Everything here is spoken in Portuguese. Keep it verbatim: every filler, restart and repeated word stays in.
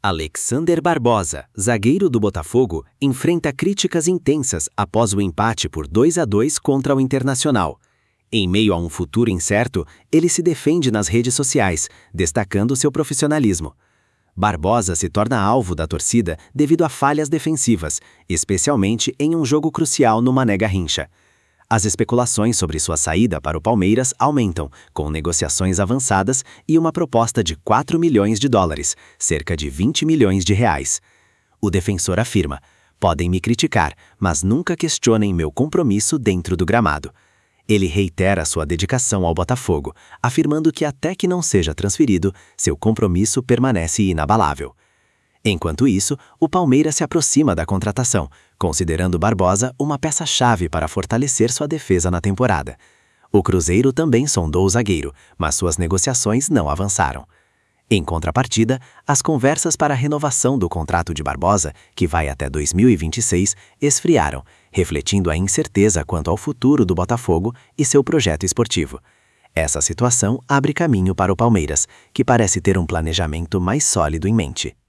Alexander Barbosa, zagueiro do Botafogo, enfrenta críticas intensas após o empate por dois a dois contra o Internacional. Em meio a um futuro incerto, ele se defende nas redes sociais, destacando seu profissionalismo. Barbosa se torna alvo da torcida devido a falhas defensivas, especialmente em um jogo crucial no Mané Garrincha. As especulações sobre sua saída para o Palmeiras aumentam, com negociações avançadas e uma proposta de quatro milhões de dólares, cerca de vinte milhões de reais. O defensor afirma: "Podem me criticar, mas nunca questionem meu compromisso dentro do gramado." Ele reitera sua dedicação ao Botafogo, afirmando que até que não seja transferido, seu compromisso permanece inabalável. Enquanto isso, o Palmeiras se aproxima da contratação, considerando Barbosa uma peça-chave para fortalecer sua defesa na temporada. O Cruzeiro também sondou o zagueiro, mas suas negociações não avançaram. Em contrapartida, as conversas para a renovação do contrato de Barbosa, que vai até dois mil e vinte e seis, esfriaram, refletindo a incerteza quanto ao futuro do Botafogo e seu projeto esportivo. Essa situação abre caminho para o Palmeiras, que parece ter um planejamento mais sólido em mente.